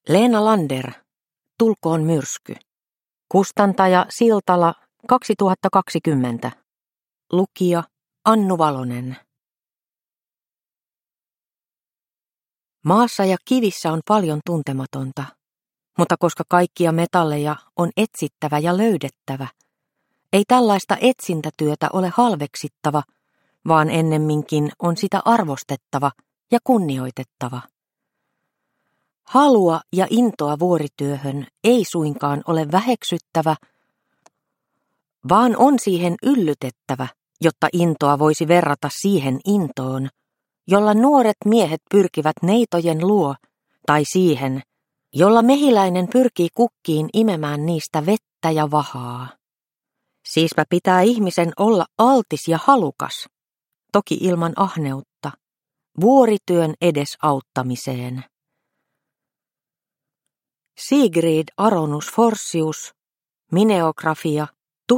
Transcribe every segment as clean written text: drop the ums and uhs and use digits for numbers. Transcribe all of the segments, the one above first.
Leena Lander, Tulkoon myrsky. Kustantaja Siltala 2020. Lukija Annu Valonen. Maassa ja kivissä on paljon tuntematonta, mutta koska kaikkia metalleja on etsittävä ja löydettävä, ei tällaista etsintätyötä ole halveksittava, vaan ennemminkin on sitä arvostettava ja kunnioitettava. Halua ja intoa vuorityöhön ei suinkaan ole väheksyttävä, vaan on siihen yllytettävä, jotta intoa voisi verrata siihen intoon, jolla nuoret miehet pyrkivät neitojen luo, tai siihen, jolla mehiläinen pyrkii kukkiin imemään niistä vettä ja vahaa. Siispä pitää ihmisen olla altis ja halukas, toki ilman ahneutta, vuorityön edesauttamiseen. Sigrid Aronus Forsius, Mineografia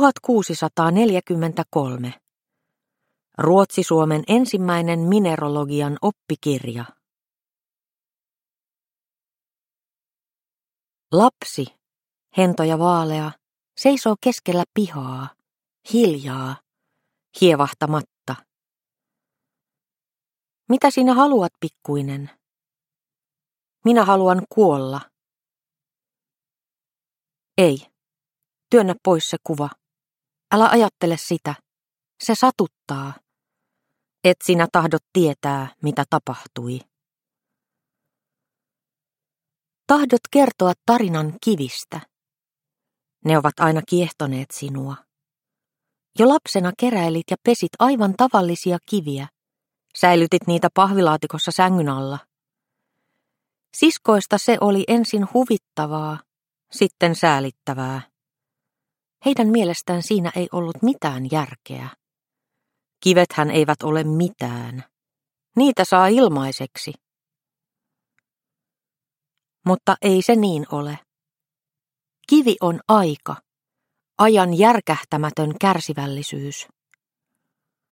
1643. Ruotsi-Suomen ensimmäinen mineralogian oppikirja. Lapsi, hento ja vaalea, seisoo keskellä pihaa, hiljaa, hievahtamatta. Mitä sinä haluat, pikkuinen? Minä haluan kuolla. Ei, työnnä pois se kuva. Älä ajattele sitä. Se satuttaa. Et sinä tahdot tietää, mitä tapahtui. Tahdot kertoa tarinan kivistä. Ne ovat aina kiehtoneet sinua. Jo lapsena keräilit ja pesit aivan tavallisia kiviä. Säilytit niitä pahvilaatikossa sängyn alla. Siskoista se oli ensin huvittavaa, sitten säälittävää. Heidän mielestään siinä ei ollut mitään järkeä. Kivethän eivät ole mitään. Niitä saa ilmaiseksi. Mutta ei se niin ole. Kivi on aika, ajan järkähtämätön kärsivällisyys.